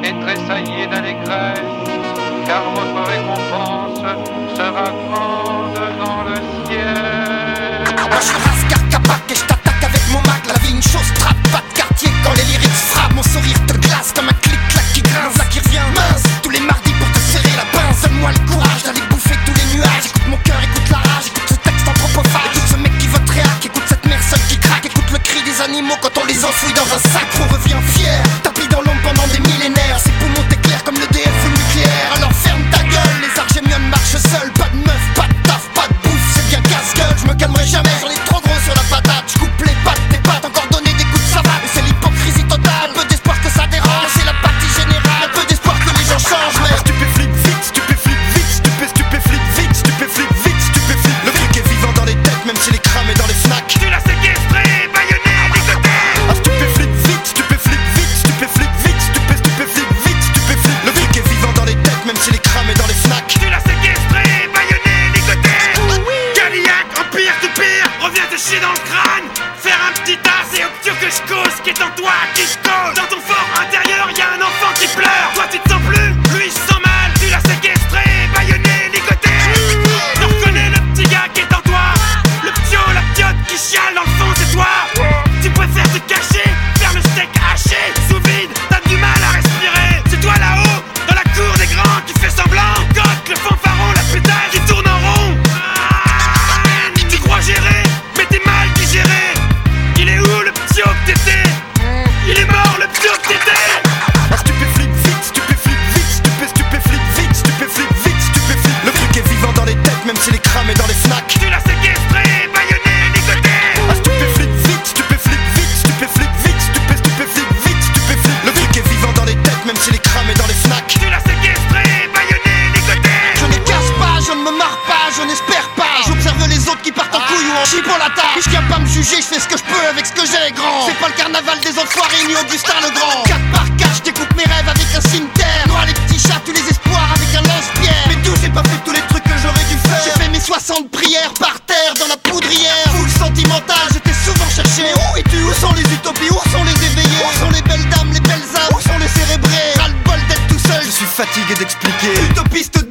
et tressaillez d'allégresse, car votre récompense sera grande dans le ciel. Moi je suis Raskar Kapak et je t'attaque avec mon mag. La vie une chose trappe, pas de quartier quand les lyrics frappent. Mon sourire te glace comme un clic-clac qui grince. Là qui revient mince, tous les mardis pour te serrer la pince. Donne-moi le courage d'aller bouffer tous les nuages. Écoute mon cœur, écoute la rage, écoute ce texte anthropophage. Écoute ce mec qui vote réac, écoute cette mère seule qui craque. Écoute le cri des animaux quand on les enfouit dans un sac. On revient fier, tapis dans l'ombre pendant des millénaires. Ses poumons t'éclairent comme le DF ou le nucléaire. Alors ferme ta gueule, les argémiones marchent seuls. Pas de meuf, pas de taf, pas de bouffe, c'est bien casse-gueule. Je me calmerai jamais, j'en ai trop gros sur la patate. Je coupe les pattes, tes pattes, encore donner des coups de savate. Mais c'est l'hypocrisie totale, un peu d'espoir que ça dérange. C'est la partie générale, un peu d'espoir que les gens changent. Mais Stupéflip vite, stupéflip vite, stupéflip vite, stupéflip vite, stupéflip. Le truc est vivant dans les têtes, même s'il est cramé dans les fnacs. Tu l'as séquestré, baïonné, ligoté. Ah stupéflip vite, stupéflip vite, stupéflip vite, stupéflip vite, stupéflip. Le truc est vivant dans les têtes, même s'il est cramé dans les fnacs. Tu l'as séquestré, baïonné, ligoté. Cadillac, empire du pire, reviens te chier dans le crâne. Faire un petit tas, c'est obtus que je cause, qui est en toi, qui je cause. Dans ton fort intérieur, y'a un enfant qui pleure. Toi tu te sens plus, lui il se sent mal. Tu l'as séquestré, baïonné, ligoté. Je reconnais le petit gars qui est en toi. Le ptio, la ptiote qui chiale dans le fond, c'est toi. Tu préfères te cacher, faire le steak haché. Sous vide, t'as du mal à respirer. C'est toi là-haut, dans la cour des grands, qui fait semblant. Cote, le fanfaron, la pétale qui tourne en rond. Tu crois gérer, mais t'es mal digéré. Il est où le ptio que t'étais? Il est mort le ptio que t'étais. Ah stupéflip vite, stupéflip vite, stupéflip vite, stupéflip vite, stupéflip. Le truc est vivant dans les têtes, même s'il est cramé dans les fnacs. Tu l'as séquestré, baïonné, ligoté. Ah stupéflip vite, stupéflip vite, stupéflip vite, stupéflip vite, stupéflip. Le truc est vivant dans les têtes, même s'il est cramé dans les fnacs. Tu l'as séquestré, baïonné, ligoté. je ne casse pas, je ne me marre pas, je n'espère pas. J'observe les autres qui partent en couille ou en chie pour la table. Puis je viens pas me juger, je fais ce que je peux avec ce que j'ai, grand. C'est pas le carnaval des enfoirés ni Augustin le Grand. 4 par 4, je découpe mes rêves avec un cimetière. Noie les petits chats, tous les espoirs avec un lance-pierre. Mais d'où j'ai pas fait tous les trucs que j'aurais dû faire. J'ai fait mes 60 prières par terre dans la poudrière. Full sentimental, j'étais souvent cherché. Mais où es-tu? Où sont les utopies? Où sont les éveillés? Où sont les belles dames, les belles âmes? Où sont les cérébrés? Ras le bol d'être tout seul, Je suis fatigué d'expliquer. utopiste